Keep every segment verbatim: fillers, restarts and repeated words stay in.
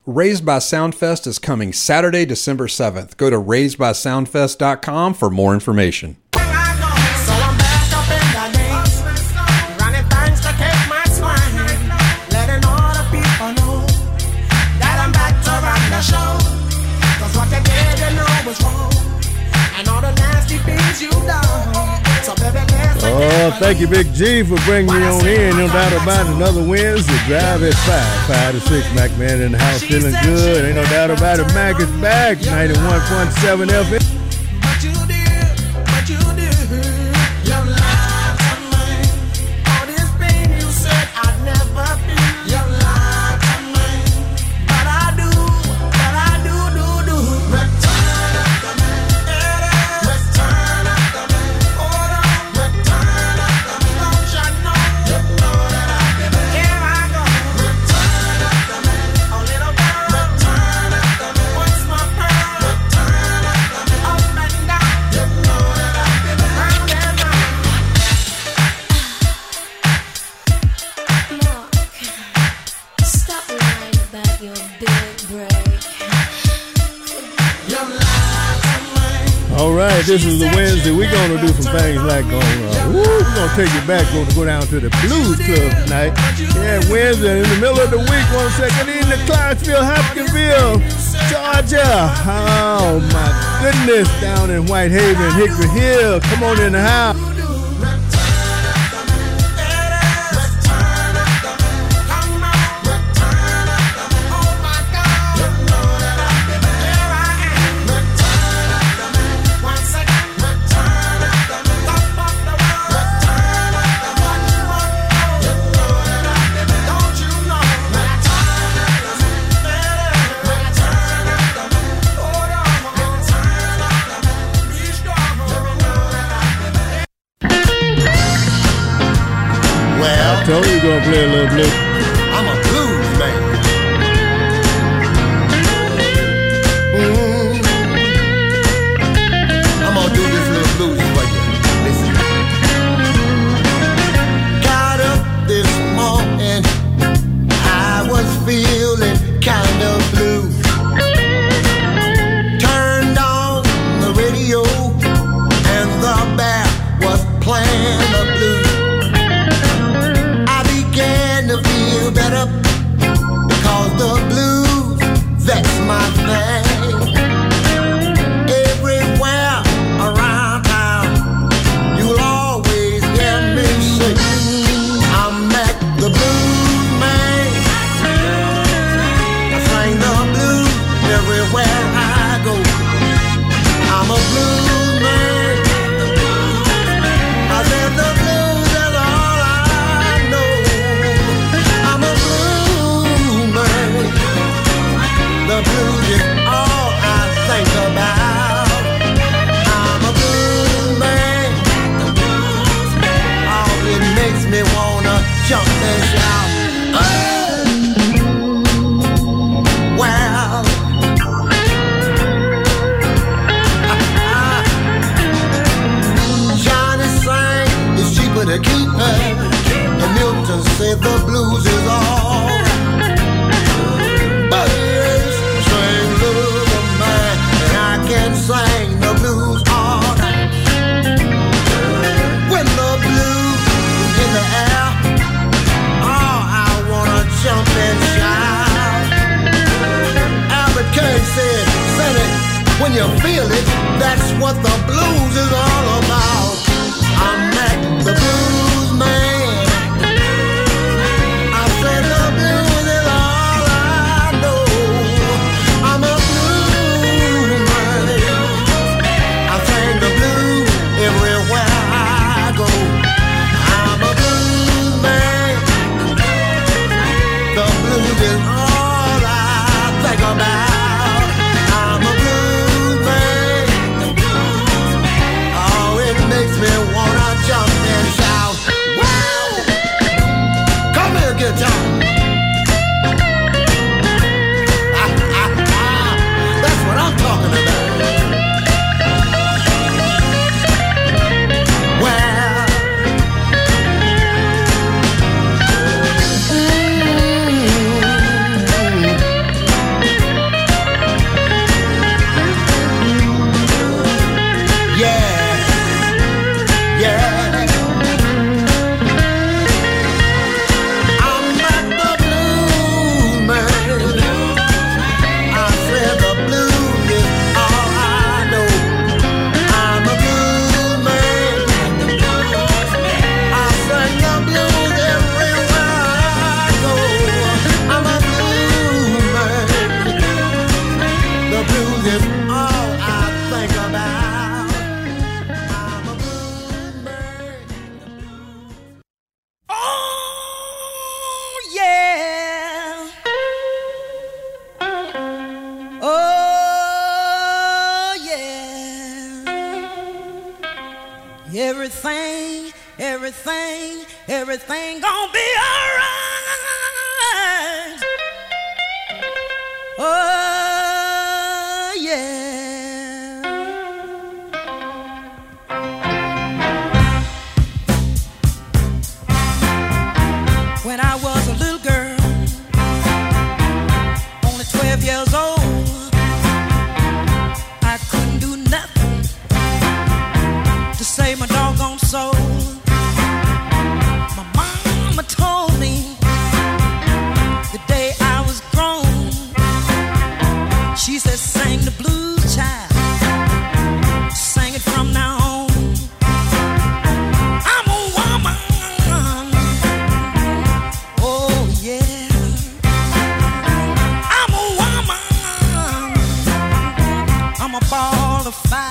Raised by Soundfest is coming Saturday, December seventh. Go to raised by soundfest dot com for more information. Oh, thank you, Big G, for bringing me on in. No doubt about it. Another Wednesday. Drive at five, five to six. Mac Man in the house, feeling good. Ain't no doubt about it. Mac is back. ninety-one point seven F M. But you did, but you did. You lied to me. All this pain you said I'd never feel. You lied to me. But I do, but I do, do, do. Return to me. Return to me. Hold on. Return to me. Don't you know? You know that I did it. Here I go. Return to me. A little girl. Return to me. What's my pearl? Return to me. Up and down. You know that I did it. Round and round. Mark, stop lying about your big break. You lied to me. All right, this is the Wednesday. We're going to do some things like going uh, woo, we're going to take you back. We're going to go down to the Blues Club tonight. Yeah, Wednesday, in the middle of the week, one second, in the Clarksville, Hopkinsville, Georgia. Oh, my goodness, down in Whitehaven, Hickory Hill. Come on in the house. Told you gonna play a little blues. I'm a blues man. Mm. I'm gonna do this little blues for you. Listen. Got up this morning, I was feeling kind of blue. Turned on the radio, and the band was playing the blues. Feel better because the blues, that's my thing. Everywhere around town, you'll always hear me sing. I'm at the blues man. I sing the blues everywhere I go. I'm a blues man. I said the blues is all I know. I'm a blues man. The blues is all I think about. I'm a blues man. Oh, it makes me wanna jump and shout. Oh! Well, Johnny sang it's cheaper to keep her. And Milton said the blues is all. But yes, sing love of mine, and I can sing the blues all night. When the blues is in the air, oh, I wanna jump and shout. Albert King said, Sonny, when you feel it, that's what the blues is all about. I'm at the blues man. I said the blues is all I know. I'm a blues man. I sing the blues everywhere I go. I'm a blues man. The blues is all I think about. I'm a blues man. Everything, everything, everything gonna be alright. Oh, yeah. When I was a little girl, only twelve years old, I couldn't do nothing to save my doggone soul. My mama told me the day I was grown, she said, sing the blues, child, sing it from now on. I'm a woman, oh yeah, I'm a woman, I'm a ball of fire.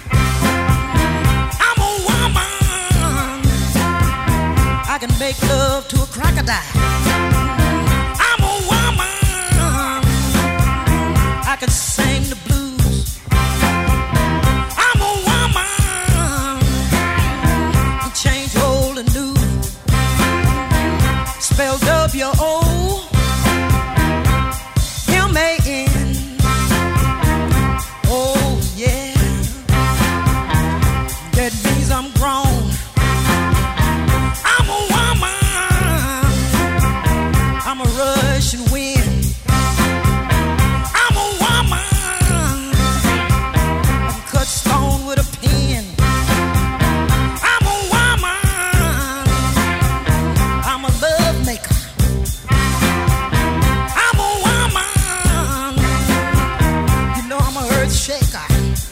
I can make love to a crocodile. I'm a woman. I can sing the blues. I'm a woman. Can change old and new. Spell W O M A N. Oh yeah. That means I'm grown. I'm a Russian wind. I'm a woman. I can cut stone with a pen. I'm a woman. I'm a love maker. I'm a woman. You know I'm a earth shaker.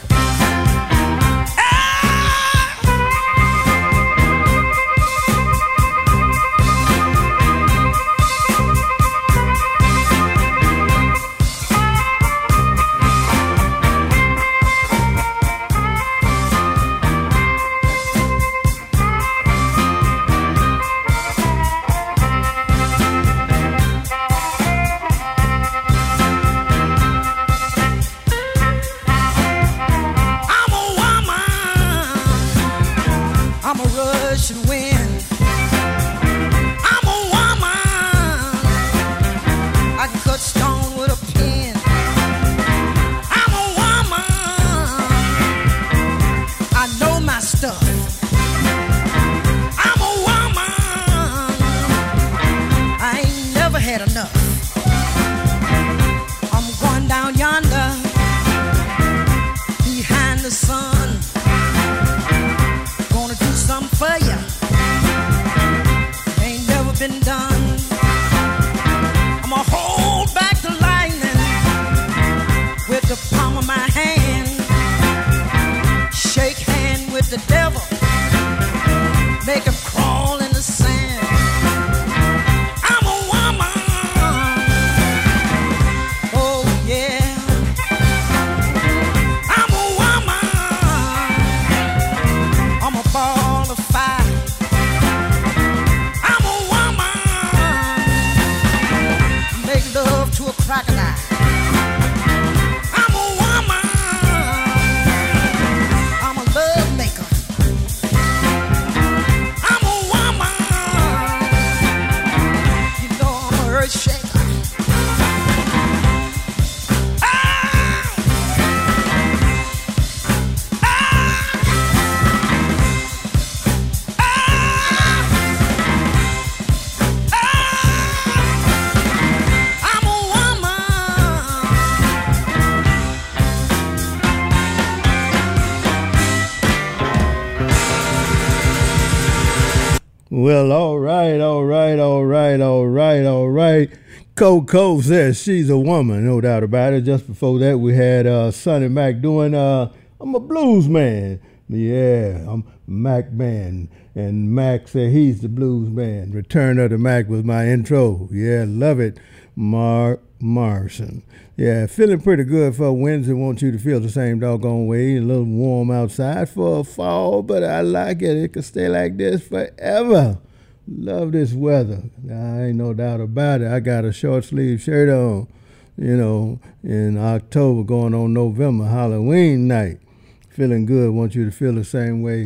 I'm a Russian wind. I'm a woman. I can cut stone with a pen. I'm a woman. I know my stuff. I'm a woman. I ain't never had enough. I'm going down yonder behind the sun. Something for ya, ain't never been done. I'ma hold back the lightning with the palm of my hand. Shake hand with the devil, make him crawl in the sand. I'm a woman, oh yeah. I'm a woman, I'm a ball of fire. I'm a woman. Make love to a crocodile. I'm a woman. I'm a love maker. I'm a woman. You know I'm a earth shaker. Well, all right, all right, all right, all right, all right. Coco says she's a woman, no doubt about it. Just before that, we had uh, Sonny Mac doing uh, I'm a blues man. Yeah, I'm Mac Man. And Mac said he's the blues man. Return of the Mac was my intro. Yeah, love it. Mark Morrison. Yeah, feeling pretty good for Wednesday. Want you to feel the same doggone way. A little warm outside for a fall, but I like it. It could stay like this forever. Love this weather. I ain't no doubt about it. I got a short sleeve shirt on, you know, in October going on November, Halloween night. Feeling good. Want you to feel the same way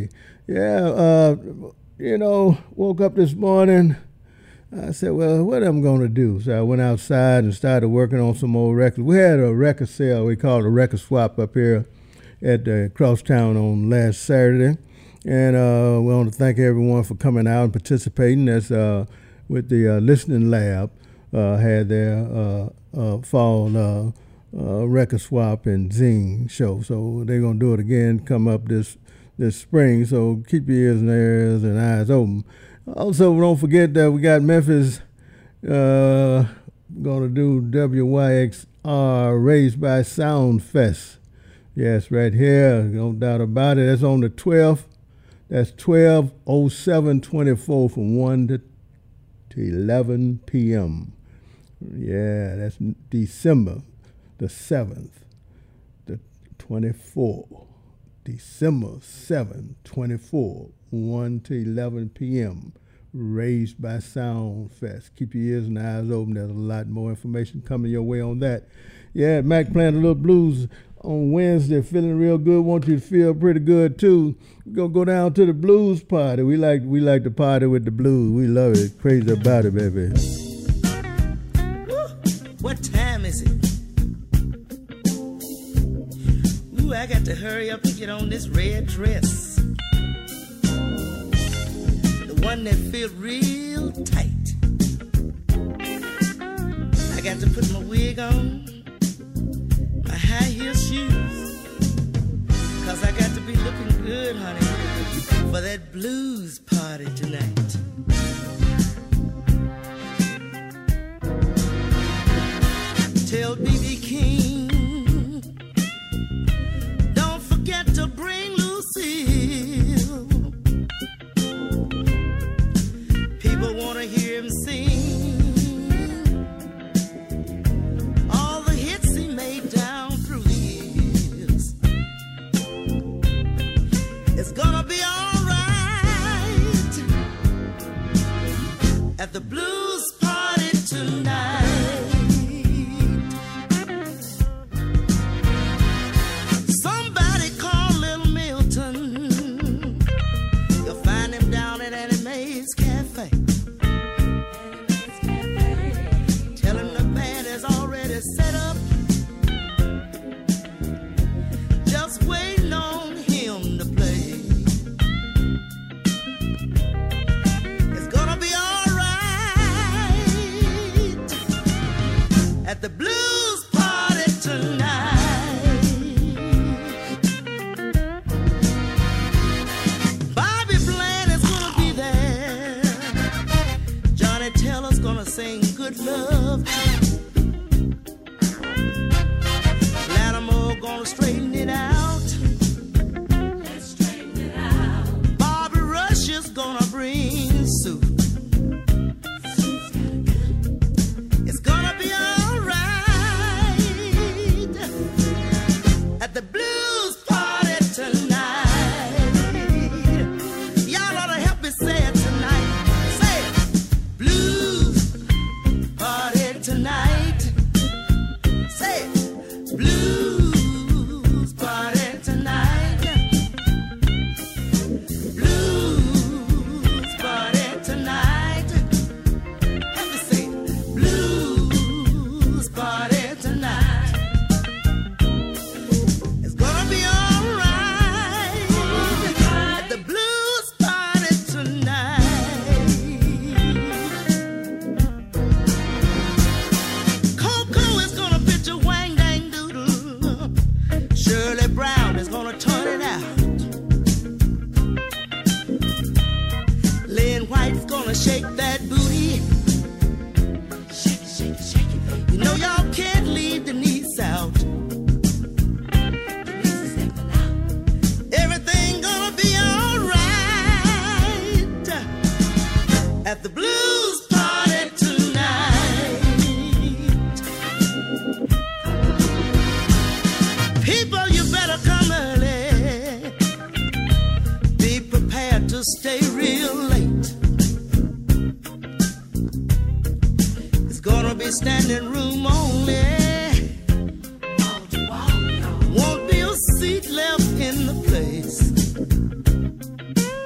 Yeah, uh, you know, woke up this morning. I said, well, what am I going to do? So I went outside and started working on some old records. We had a record sale, we called it a record swap up here at the Crosstown on last Saturday. And uh, we want to thank everyone for coming out and participating. That's uh, with the uh, Listening Lab, uh, had their uh, uh, fall uh, uh, record swap and zine show. So they're going to do it again, come up this this spring. So keep your ears and ears and eyes open. Also, don't forget that we got Memphis uh, going to do W Y X R Raised by Sound Fest. Yes, right here, no doubt about it. That's on the twelfth. That's twelve oh seven twenty-four from one to eleven p.m. Yeah, that's December the seventh, the twenty-fourth. December seventh, twenty-four, one to eleven p.m. Raised by Sound Fest. Keep your ears and eyes open. There's a lot more information coming your way on that. Yeah, Mac playing a little blues on Wednesday, feeling real good. Want you to feel pretty good too. We're gonna go down to the blues party. We like we like to party with the blues. We love it. Crazy about it, baby. Woo. What time is it? Ooh, I got to hurry up and get on this red dress. The one that feels real tight. I got to put my wig on, my high heel shoes, cause I got to be looking good, honey, for that blues party tonight. Tell B B King, don't forget to bring Lucille. People wanna hear him sing all the hits he made down through the years. It's gonna be alright at the blues party tonight. Somebody call Little Milton. You'll find him down at Annie Mae's Cafe. Tell him the band is already set up, just waiting on him to play. It's gonna be alright at the blues party tonight. Bobby Bland is gonna be there. Johnny Taylor's gonna sing Good Love. Lattimore gonna straighten it out. Let's straighten it out. Bobby Rush is gonna bring soup. It's gonna be alright at the blues party tonight. Y'all ought to help me say it tonight. Say it. Blues party tonight. Say it. Blues party tonight. Blues party tonight. Let me say it. Blues party tonight. It's gonna be alright at the blues party tonight. Coco is gonna pitch a wang dang doodle. Shirley Brown is gonna turn it out. Lynn White's gonna shake that booty. Shake it, shake it, shake it. You know y'all can't leave Denise out. Denise is stepping out. Everything gonna be alright at the blues party tonight. People, you better come early. Be prepared to stay real late. It's gonna be standing room only. Won't be a seat left in the place.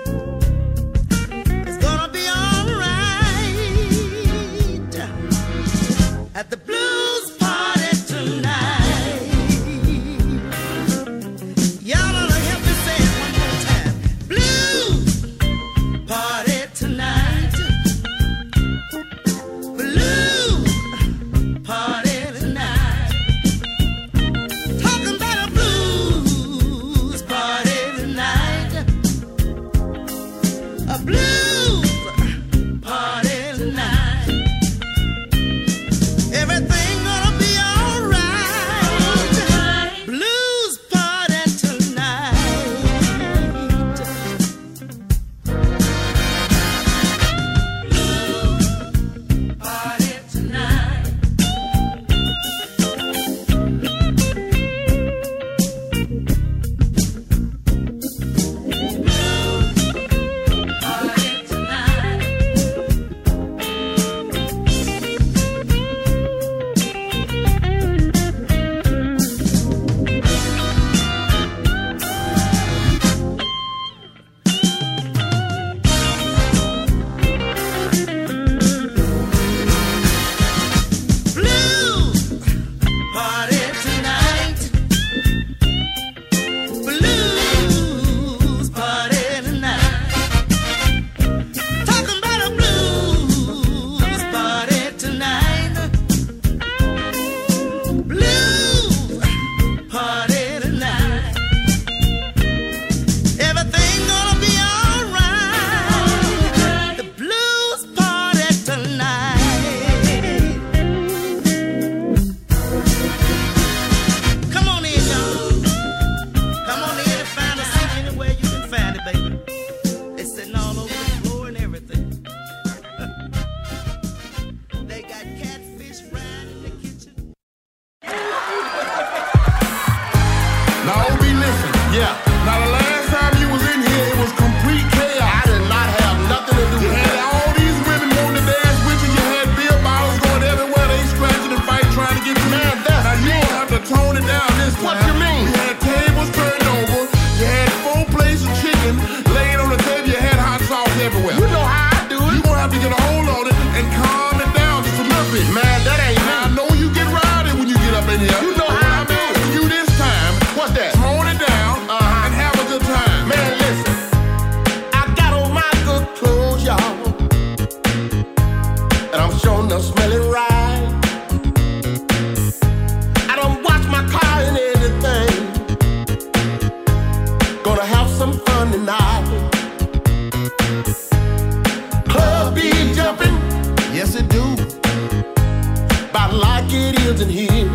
isn't here.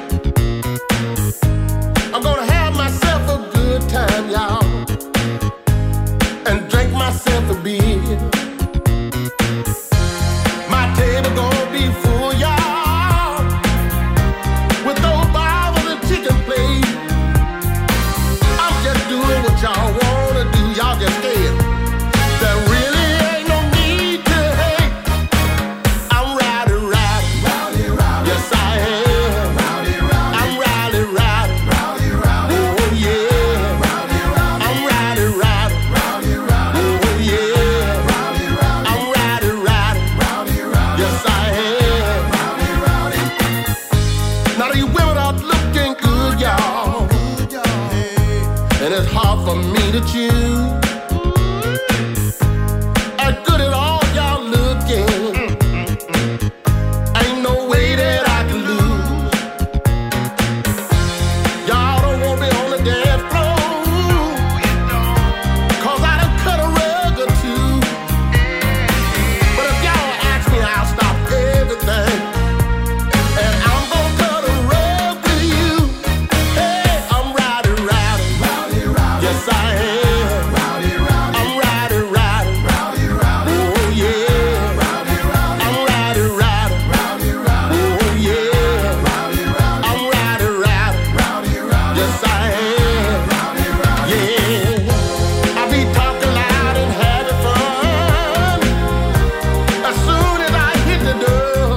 I'm gonna have myself a good time, y'all, and drink myself a beer. My table gonna be full, y'all, with those bottles and chicken plates. I'm just doing what y'all wanna do. Y'all just scared. There really ain't no need to hate. I'm riding, riding, rowdy, rowdy. Yes, I am. Rowdy, rowdy. I'm riding, riding, rowdy, rowdy. Oh yeah. Rowdy, rowdy. I'm riding, riding, rowdy, rowdy. Oh yeah. Rowdy, rowdy. I'm riding, riding, rowdy, rowdy. Yes, I am. Rowdy, rowdy. Now you women are looking good, y'all, and it's hard for me to choose. As good as all y'all looking, ain't no way that I can lose. Y'all don't want me on the dance floor, 'cause I done cut a rug or two. But if y'all ask me, I'll stop everything, and I'm gonna cut a rug with you. Hey, I'm riding, riding, rowdy, rowdy. Yes, I am. Rowdy, rowdy. I'm riding, riding, rowdy, rowdy. Oh yeah. Rowdy, rowdy. I'm riding, riding, rowdy, rowdy. Oh yeah. Rowdy, rowdy. I'm riding, riding, rowdy, rowdy. Yes, I am. Rowdy, rowdy. Yeah. I be talking loud and having fun. As soon as I hit the door,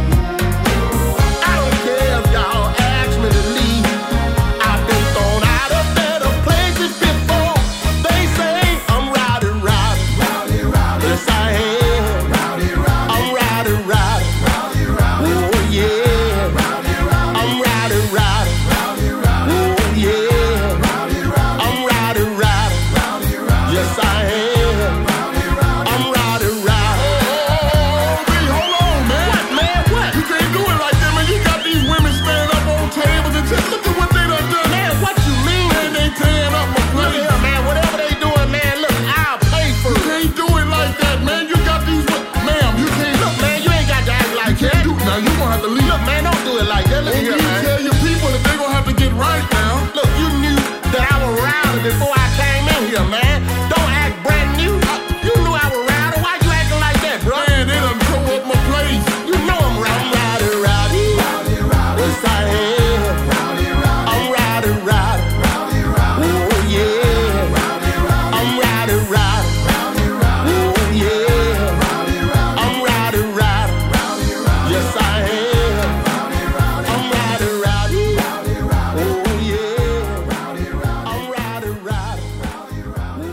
I don't care if y'all ask me to leave. I've been thrown out of better places before. They say I'm riding, riding, rowdy, rowdy. Yes, I am. Rowdy, rowdy. I'm riding, riding, rowdy, rowdy. Oh yeah. Rowdy, rowdy. I'm riding, riding, rowdy, rowdy. Oh yeah. Rowdy, rowdy. I'm riding, riding, rowdy, rowdy. Yes, I am. Rowdy, rowdy. I'm riding, riding. Oh, baby, hold on, man. What, man? What? You can't do it like that, man. You got these women standing up on tables and just look at what they done done. Man, what you mean? Man, they tearing up my place. Look here, man. Whatever they doing, man, look, I'll pay for it. You can't do it like that, man. You got these, ma'am, you can't. Look, man, you ain't got to act like that. You, now, you gonna have to leave. Look, man, don't do it like that. Look here, man. Tell your people that they gonna have to get right now. Look, you knew that I was rowdy before I came in here, man. Don't act brand new. You knew I was rowdy. Why you acting like that, bro? Man, they done tore up my place. You know I'm rowdy. I'm riding, rowdy. Rowdy, rowdy. Yes, I am. Rowdy, rowdy. I'm riding, rowdy. Rowdy, rowdy. Oh, yeah. Rowdy, rowdy. I'm riding, rowdy. Rowdy, rowdy. Oh, yeah. Rowdy, rowdy. I'm riding, rowdy. Rowdy, rowdy. Yes, I am. Rowdy, rowdy. I'm riding, rowdy. Rowdy, rowdy. Oh, yeah. Rowdy, rowdy. I'm riding, rowdy. Rowdy, rowdy.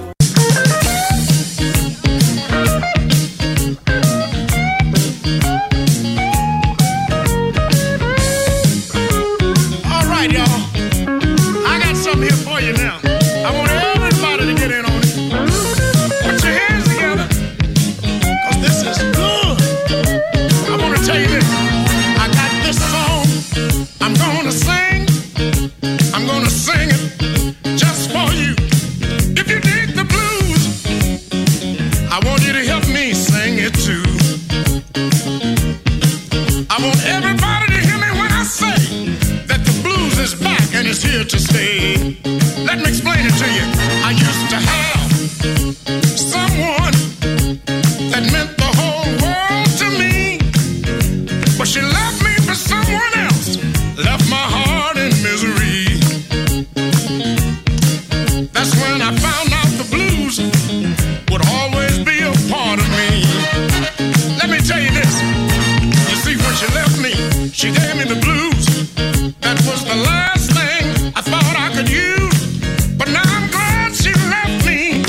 All right, y'all. I got something here for you now. I want everybody to get in on it. Put your hands together, because this is good. I want to tell you this. I got this song I'm going to sing. I'm going to sing it just for you. If you dig the blues, I want you to help me sing it too. I want everybody to hear me when I say that the blues is back and it's here to stay. Let me explain it to you. I used to have someone that meant the whole world to me, but she left me for someone else, left my heart in misery. That's when I found out the blues would always be a part of me. Let me tell you this. You see, when she left me, she gave me the blues. That was the last thing I thought I could use. But now I'm glad she left me,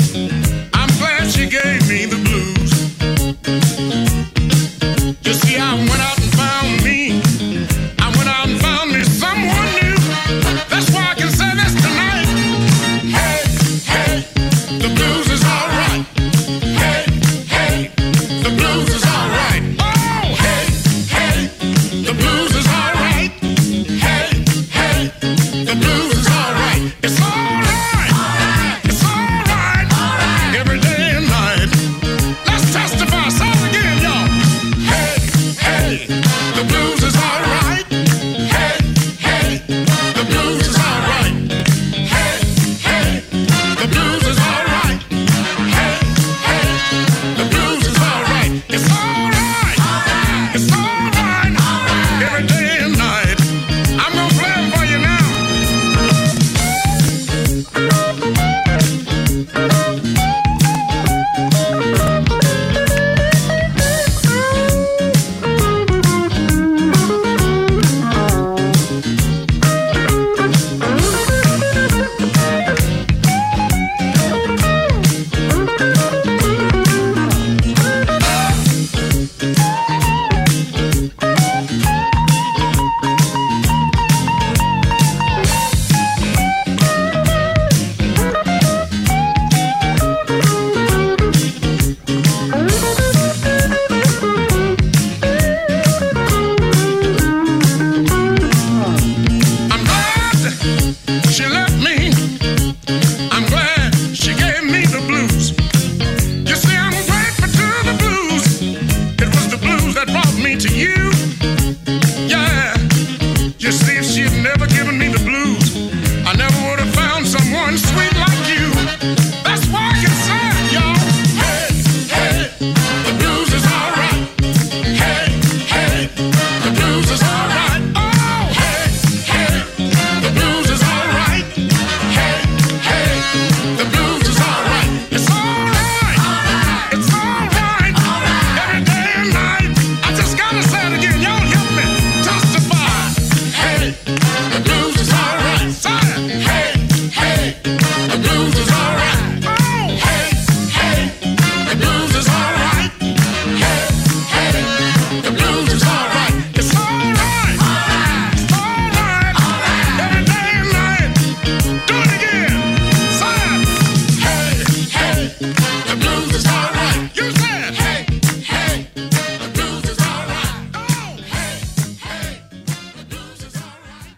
she had never given me the blues, I never would have found someone sweet like you. That's why I can say, y'all. Hey, hey, the blues is alright. Hey, hey, the blues is alright. Oh, hey, hey, the blues is alright. Hey, hey, the blues is alright. It's alright. It's alright. Every day and night. I just gotta say it again. Y'all help me testify. Hey, the blues is alright. Say it. Hey, hey, the blues is alright. Oh, hey, hey, the blues is alright. Hey, hey, the blues is alright. It's alright. It's alright. Every day and night. Do it again. Say it. Hey, hey, the blues is alright. You said, hey, hey, the blues is alright. Oh, hey, hey, the blues is alright.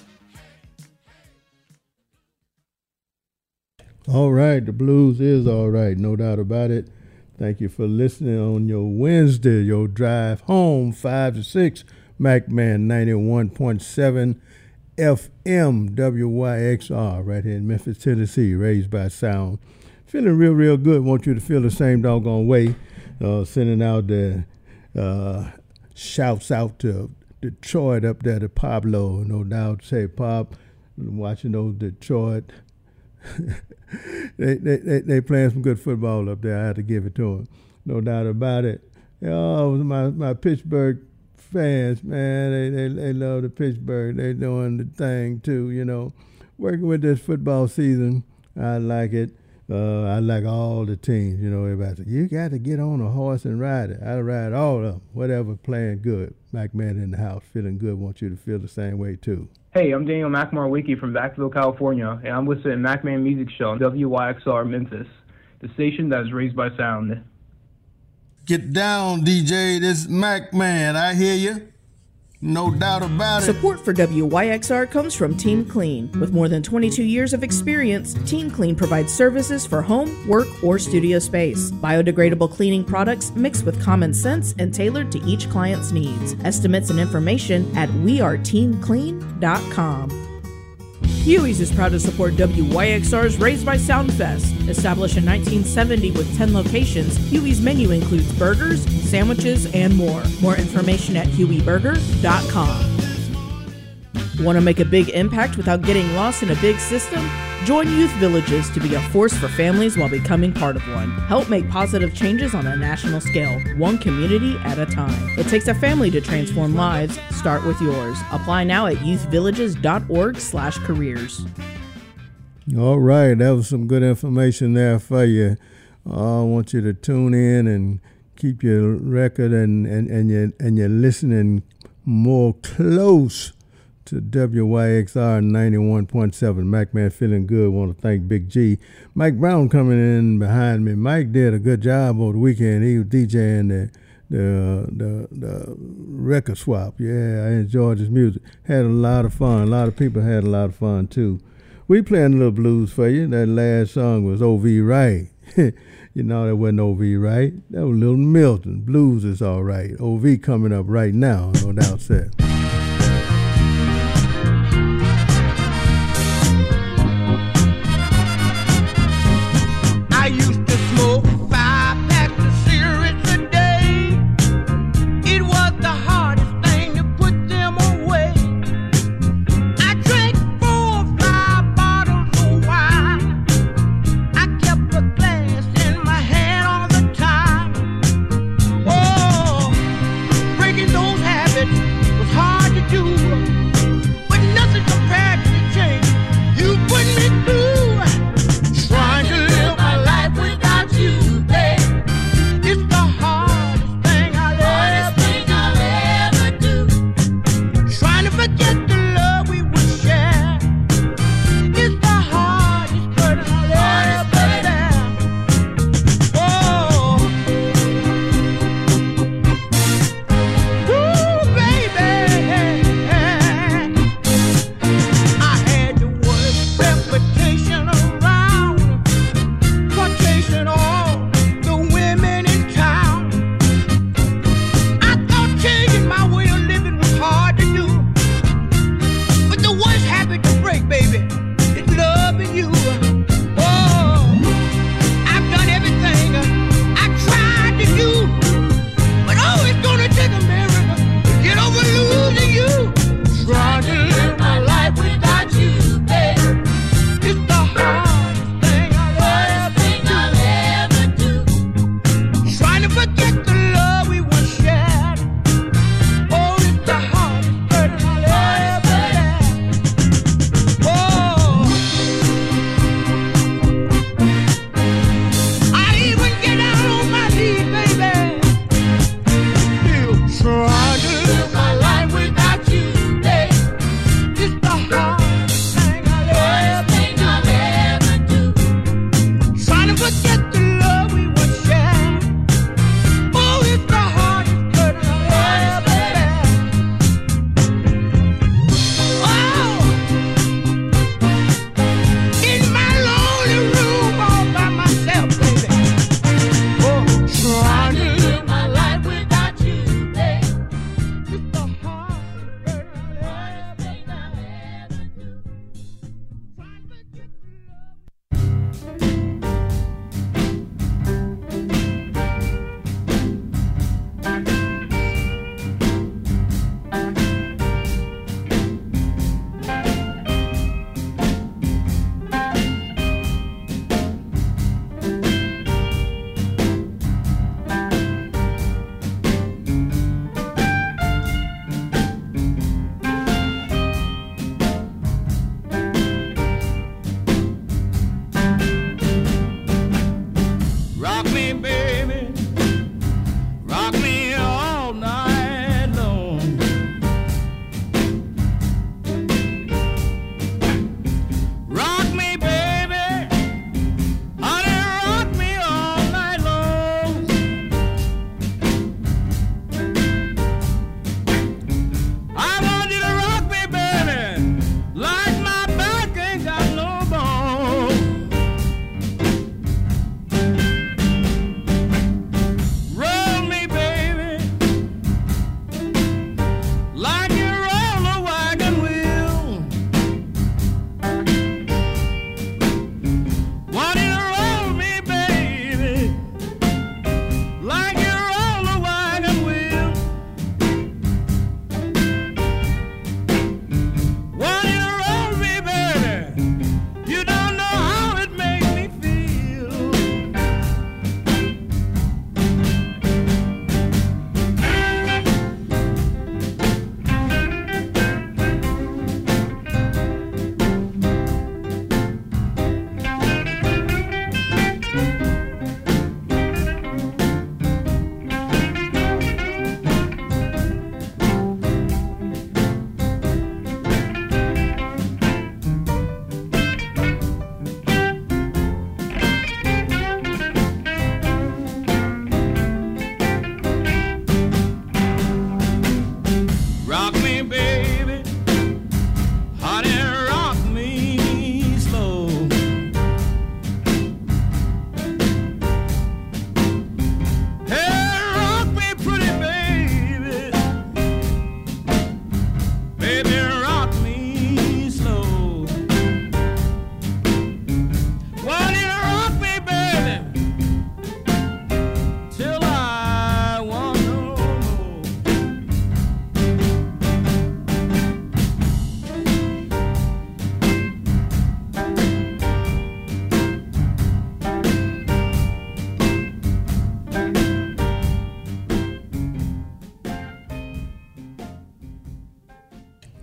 All right, the blues is all right, no doubt about it. Thank you for listening on your Wednesday, your drive home, five to six, MacMan ninety-one point seven F M W Y X R, right here in Memphis, Tennessee, raised by sound. Feeling real, real good. Want you to feel the same doggone way. Uh, sending out the uh, shouts out to Detroit up there to Pablo, no doubt. Say, Pop, watching those Detroit. they, they they they playing some good football up there. I had to give it to them, no doubt about it. Oh, my my Pittsburgh fans, man, they they they love the Pittsburgh. They doing the thing too, you know. Working with this football season, I like it. Uh, I like all the teams, you know. Everybody said, you got to get on a horse and ride it. I ride all of them, whatever, playing good. MacMan in the house, feeling good. Want you to feel the same way too. Hey, I'm Daniel McMarwicki from Vacaville, California, and I'm listening to MacMan Music Show on W Y X R Memphis, the station that is raised by sound. Get down, D J. This MacMan. I hear you. No doubt about it. Support for W Y X R comes from Team Clean. With more than twenty-two years of experience, Team Clean provides services for home, work, or studio space. Biodegradable cleaning products mixed with common sense and tailored to each client's needs. Estimates and information at we are team clean dot com. Huey's is proud to support W Y X R's Raised by Sound Fest. Established in nineteen seventy with ten locations, Huey's menu includes burgers, sandwiches, and more. More information at huey burger dot com. Want to make a big impact without getting lost in a big system? Join Youth Villages to be a force for families while becoming part of one. Help make positive changes on a national scale, one community at a time. It takes a family to transform lives. Start with yours. Apply now at youth villages dot org slash careers. All right, that was some good information there for you. Uh, I want you to tune in and keep your record and, and, and, your, and your listening more close to W Y X R ninety-one point seven. MacMan feeling good. Want to thank Big G. Mike Brown coming in behind me. Mike did a good job over the weekend. He was DJing the the the, the record swap. Yeah, I enjoyed his music. Had a lot of fun. A lot of people had a lot of fun too. We playing a little blues for you. That last song was O V Wright. You know that wasn't O V Wright. That was Little Milton. Blues is all right. O V coming up right now, no doubt said. I used to smoke five packs of cigarettes a day. It was the hardest thing to put them away. I drank four or five bottles of wine. I kept a glass in my hand all the time. Oh, breaking those habits was hard.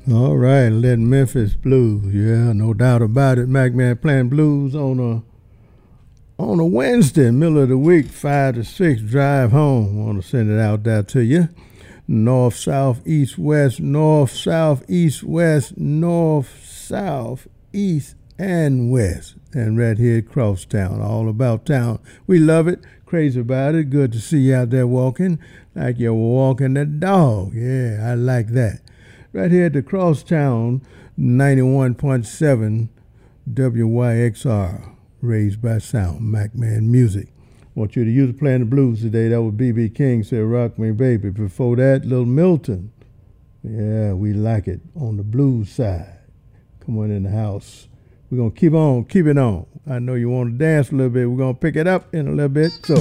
All right, let Memphis Blues. Yeah, no doubt about it. Mac Man playing blues on a on a Wednesday, middle of the week, five to six, drive home. Want to send it out there to you. North, south, east, west, north, south, east, west, north, south, east, and west. And right here at Crosstown, all about town. We love it, crazy about it. Good to see you out there walking like you're walking the dog. Yeah, I like that. Right here at the Crosstown, ninety-one point seven W Y X R, Raised by Sound, Mac Man Music. Want you to use playing the blues today. That was B B King, said Rock Me Baby. Before that, Little Milton. Yeah, we like it on the blues side. Come on in the house. We're going to keep on, keep it on. I know you want to dance a little bit. We're going to pick it up in a little bit. So...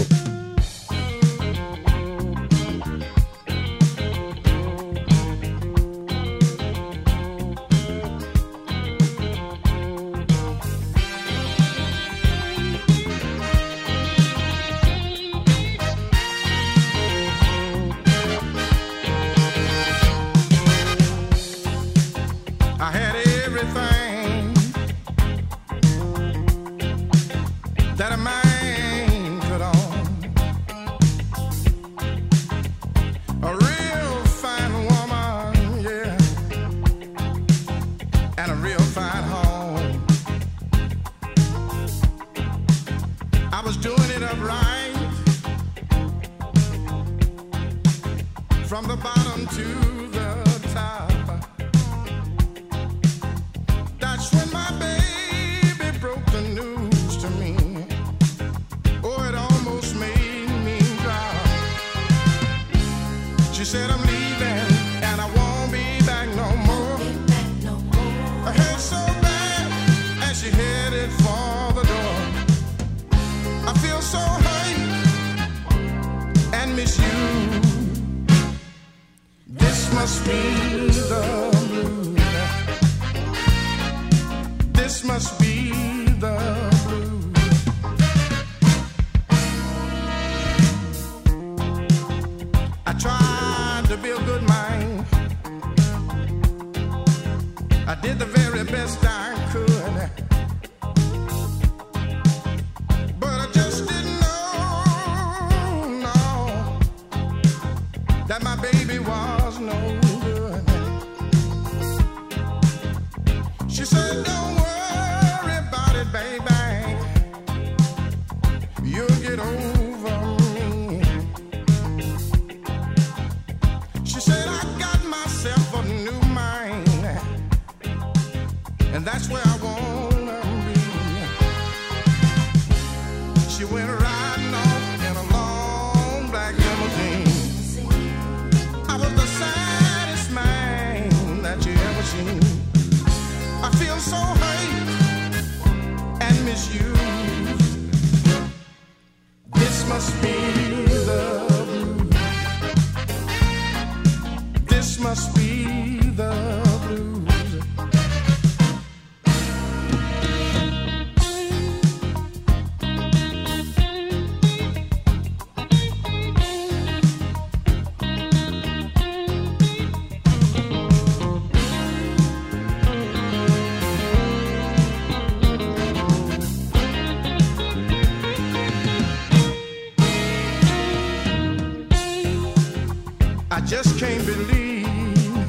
Just can't believe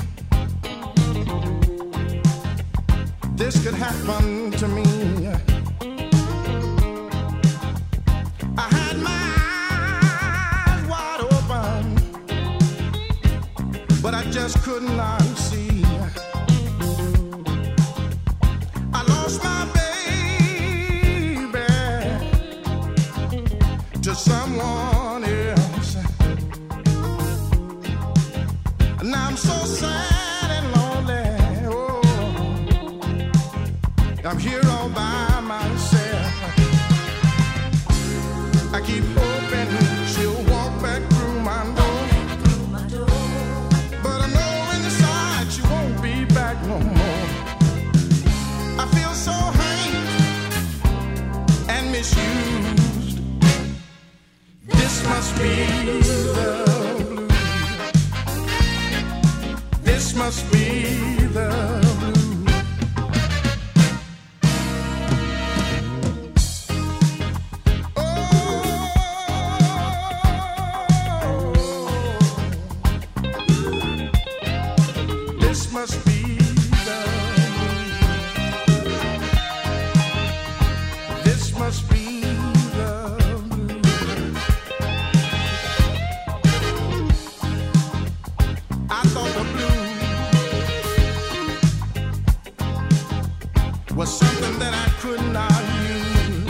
this could happen to me. I had my eyes wide open, but I just could not see. I lost my baby to someone else. Now I'm so sad and lonely. Oh, I'm here all by myself. I keep hoping she'll walk back through my door, but I know inside she won't be back no more. I feel so hurt and misused. This must be the This must be the was something that I could not use.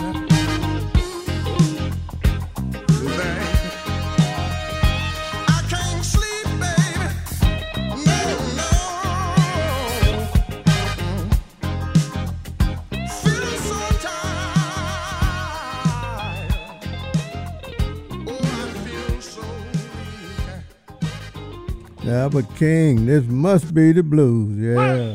Baby, I can't sleep, baby. No, no. Feeling so tired. Oh, I feel so weak. Albert King, this must be the blues, yeah.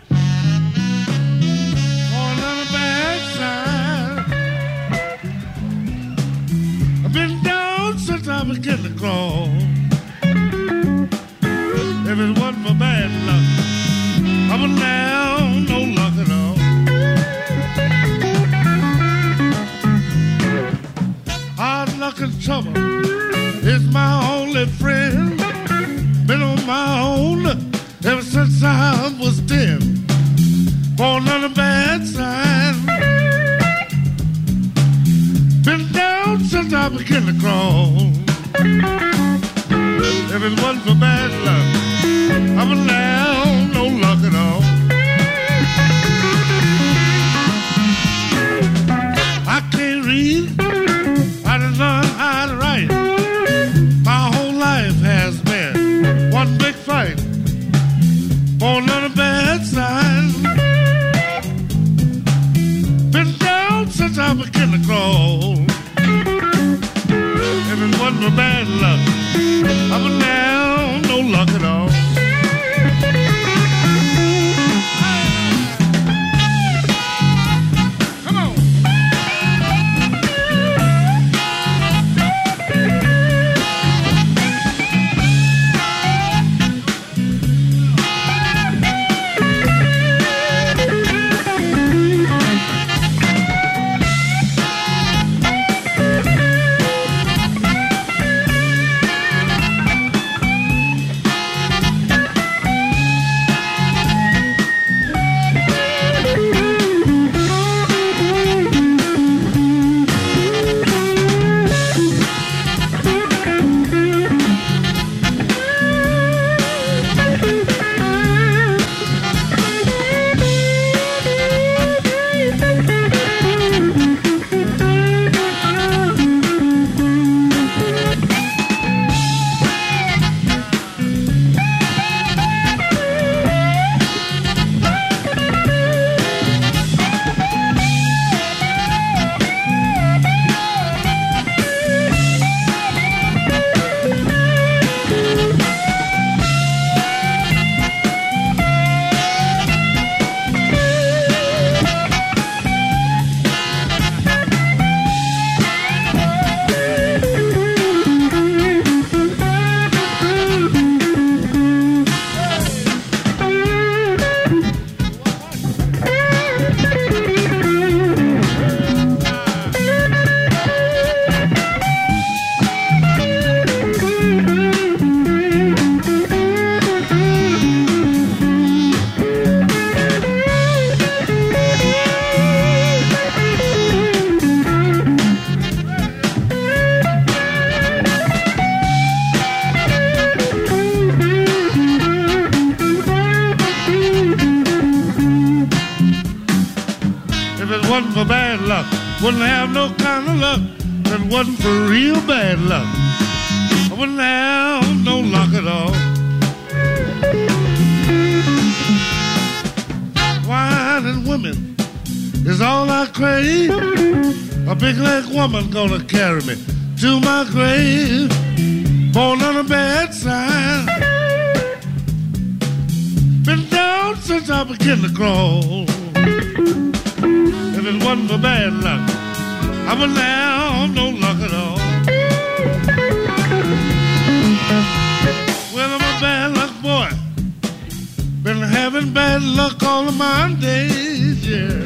I begin to crawl. If it wasn't for bad luck, I would have no luck at all. Hard luck and trouble is my only friend. Been on my own ever since I was ten. Born on a bad sign. Been down since I began to crawl. If it wasn't for bad luck, I would have no luck at all. I can't read, I didn't learn how to write. My whole life has been one big fight. Born on a bad sign. Been down since I began to crawl. If it wasn't for bad luck, I would have no luck at all. Come on. For bad luck, wouldn't have no kind of luck. If it wasn't for real bad luck, I wouldn't have no luck at all. Wine and women is all I crave. A big leg woman gonna carry me to my grave. Born on a bad side. Been down since I began to crawl. If it wasn't for bad luck, I wouldn't have no luck at all. Well, I'm a bad luck boy. Been having bad luck all of my days, yeah.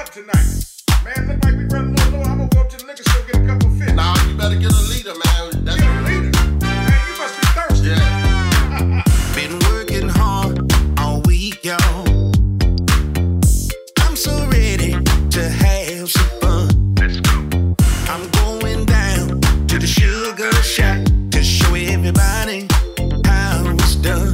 up tonight. Man, look like we running a little low. I'm gonna go up to the liquor store, get a couple of fish. Nah, you better get a leader, man. That's Get a leader. Man, you must be thirsty. Yeah. Been working hard all week, y'all. I'm so ready to have some fun. Let's go. I'm going down to the Sugar Shack to show everybody how it's done.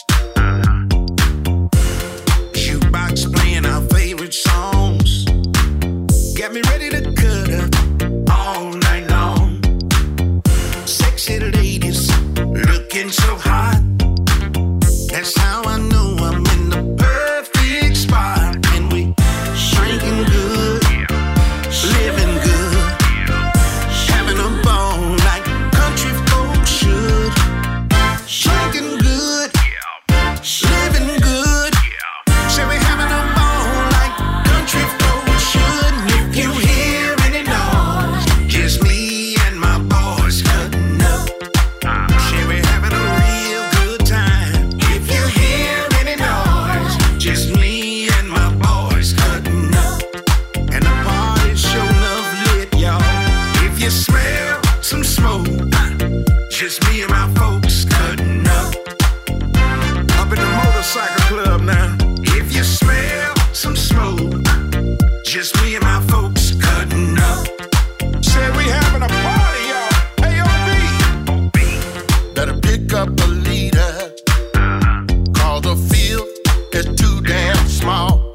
Shoebox playing our favorite songs. Got me ready to cut up all night long. Sexy ladies looking so hot. That's how I know I'm in the perfect spot. And we drinking good, living good, having a ball like country folks should. Drinking good, living good, say we having a ball like country folks should. And if you hear any noise, just me and my boys cutting up. Say we having a real good time. If you hear any noise, just me and my boys cutting up. And the party's sure enough lit, y'all. If you smell some smoke, just me and my folks cutting up. Up in the motorcycle club now. If you smell some smoke, just me and my folks cutting up. Said we having a party, y'all. Hey, O B. Better pick up a leader. Cause the field is too damn small.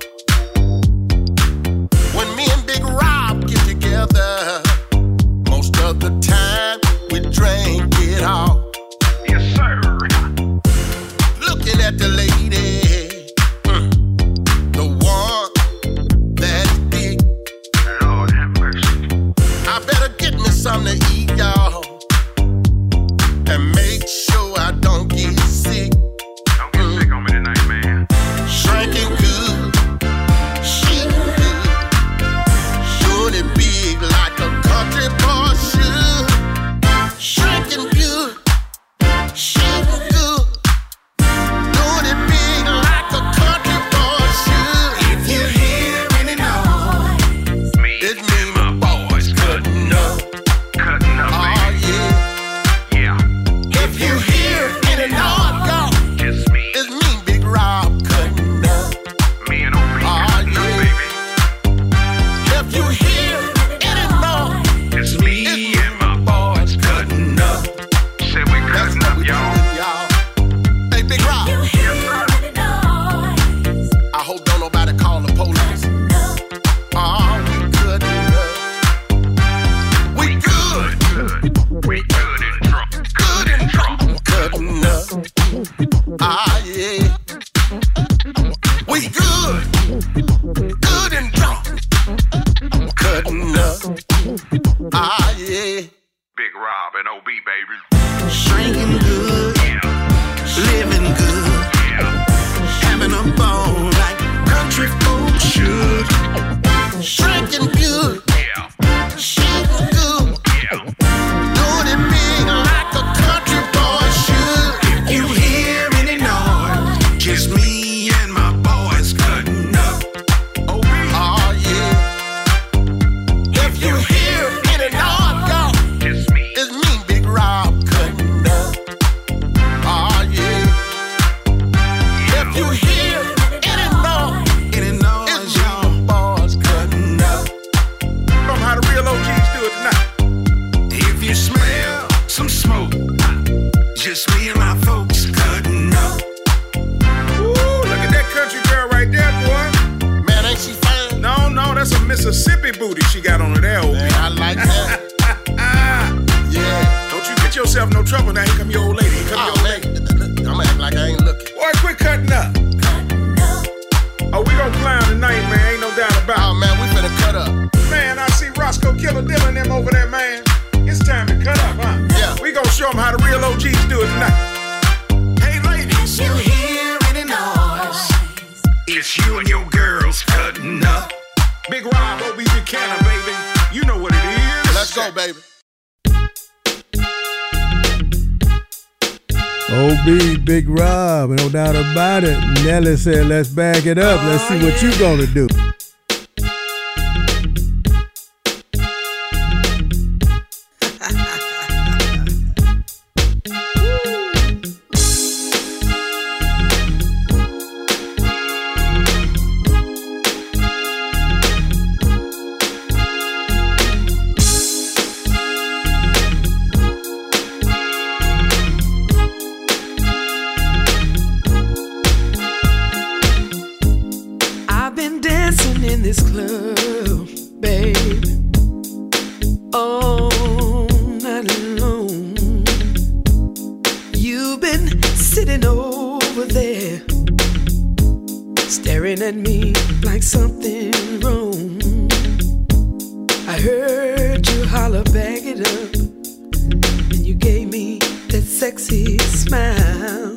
When me and Big Rob get together, most of the time we drink it all. Yes, sir. Looking at the lady, mm, the one that's big. Lord have mercy. I better get me something to eat, y'all, and make sure I don't get sick. Don't get sick on me tonight, man. Drinking good, eating good, doing it big like a country boy should. Drinking good, eating good, doing it big like a country boy should. If you hear any noise, Me It's me and my boys cutting up. cutting up, Oh yeah. Yeah. If you hear any noise, go. Just me. It's me, Big Rob, cutting up. Me and O B Oh, cutting up, yeah. baby. If you hear any noise, It's me and my boys cutting up. Said we that's cutting what up, we y'all. doing, y'all. Hey, Big Rob, Yes, sir. I hope don't nobody call the police. Oh, we cutting up. We good, Good. We good and drunk. good and drunk, cutting up. Ah, yeah. We good, good and drunk, cutting up. Ah, yeah. Big Rob and O B, baby. drinking good, Yeah. living good, Yeah. having a ball like country folks should. Drinking good, Yeah. eating good, Yeah. doing it big like a country boy should. If you hear any noise, just me and my boys cutting up. O B. Oh yeah. If you hear any noise, go. It's me. It's me, Big Rob, cutting up. Oh yeah. If you hear any noise, Any it's noise, me, y'all. the boys cutting up. From how the real O Gs do it tonight. If you smell some smoke, just me and my folks cutting up. Ooh, look at that country girl right there, boy. Man, ain't she fine? No, no, that's a Mississippi booty she got on her there, O B. Man, I like that. Yeah. Don't you get yourself no trouble now. Here come your old lady. Here come Oh your old lady. man, I'ma act like I ain't looking. Boy, quit cutting up. Oh, we gonna clown tonight, man. Ain't no doubt about Oh man, we finna cut up. it. Man, I see Roscoe Killer Dylan them over there, man. It's time to cut up, huh? Yeah. We gonna show them how the real O Gs do it tonight. Hey ladies, you hear any noise? It's you and your girls cutting up. Big Rob, O B Buchanan, baby. You know what it is. Let's go, baby. O B, Big Rob, no doubt about it. Nelly said, let's bag it up. Let's see what you gonna do. love, babe, all night long. You've been sitting over there, staring at me like something wrong. I heard you holler, bag it up, and you gave me that sexy smile.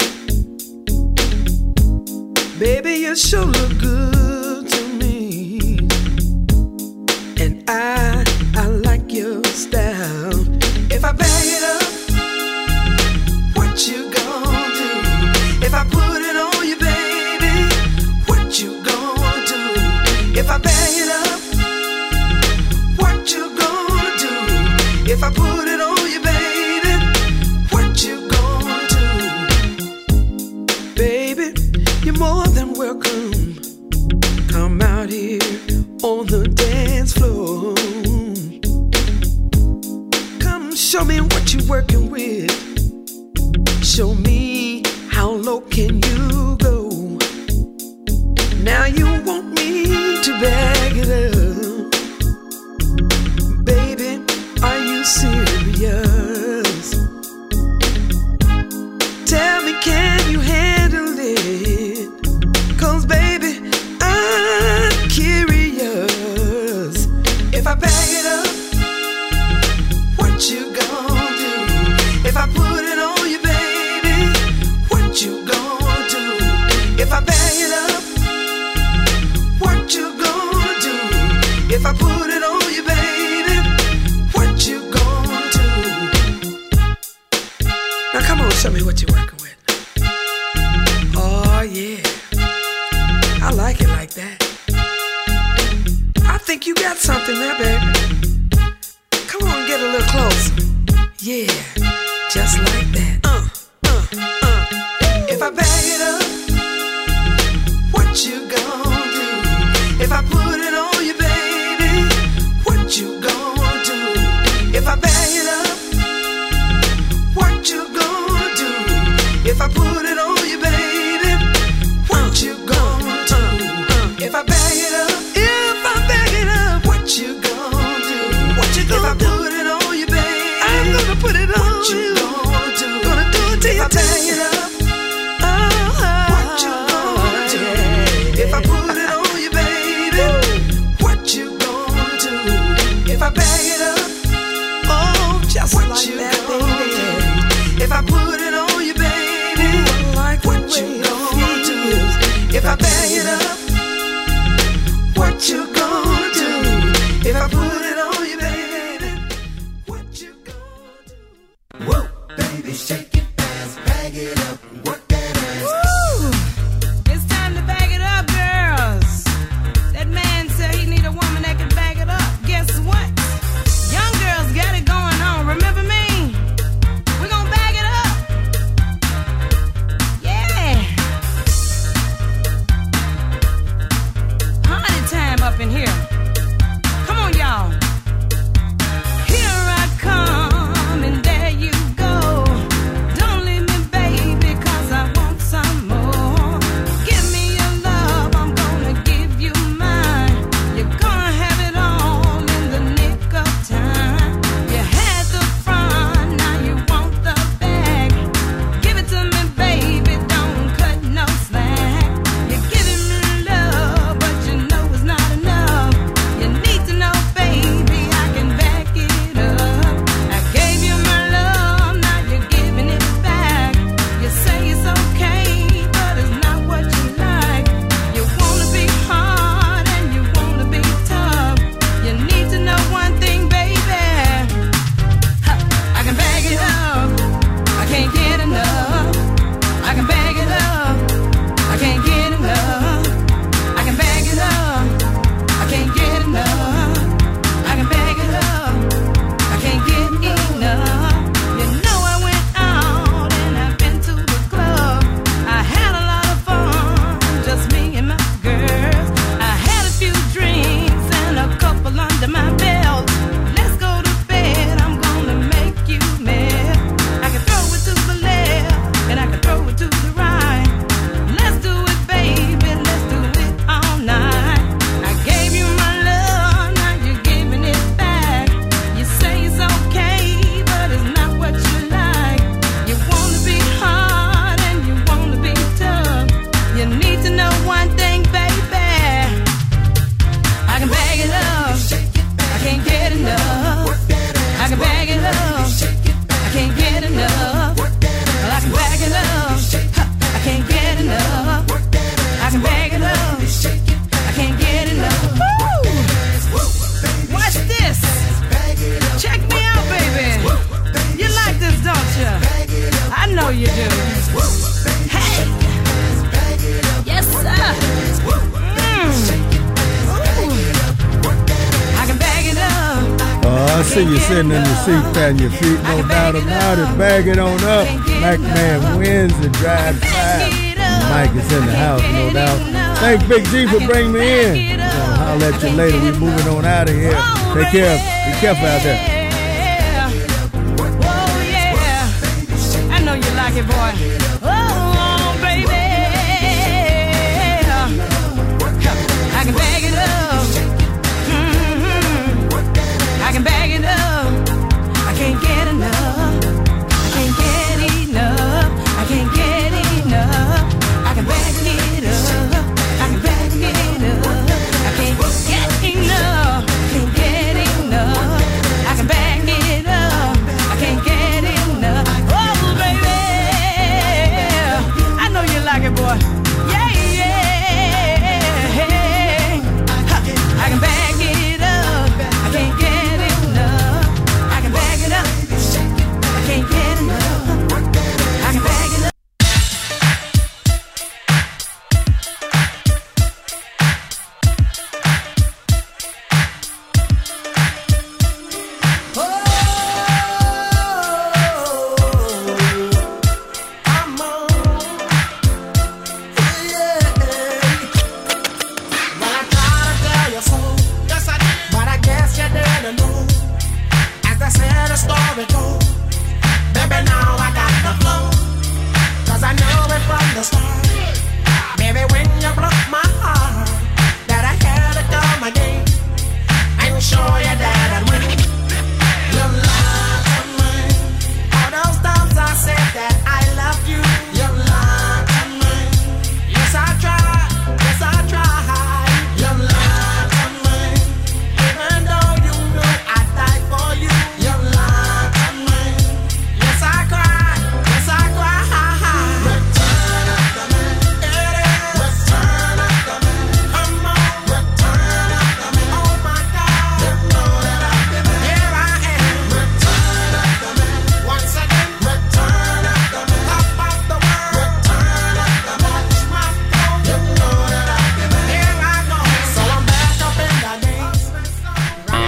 Baby, you sure look good to me, and I, I like your style. If I bag it up, what you gonna do? If I put it on you, baby, what you gonna do? If I bag it up, what you gonna do? If I put it on you, baby, what you gonna do? Baby, you're more than welcome. Come out here on the dance floor. Come show me what you're working with. Show me how low can you go. Now you want me to bag it up. Baby, are you serious? Tell me, can you handle it? Cause baby, I'm curious. If I bag it up, what you gonna do? If I put it on you, baby, what you gonna do? If I bag it up, what you gonna do? If I put it on you, baby, what you gonna do? Now come on, show me what you're working with. Oh yeah, I like it like that. I think you got something there, baby. Come on, get a little closer. Yeah, just like that. Uh, uh, uh. If I bag it up, what you gonna do? If I put it on you, baby, what you gonna do? If I bag it up, what you gonna do? If I put it on you, baby, what you gonna do? If I bag it up, if I bag it up, what you gonna do? What you gonna do? If I put it on you, baby, I'm gonna put it on what you. What you gonna do? Gonna do it till you bag it up. Oh, what you gonna do? If I put it on you, baby, see you sitting in your seat, patting your feet, no doubt about it. Bag it on up. Mac Man Wednesday, drive five. Mike is in the house, no doubt. Thanks, Big G, for bringing me in. I'm gonna holler at you later. We moving on out of here. Take care. Be careful out there. Oh, yeah. I know you like it, boy.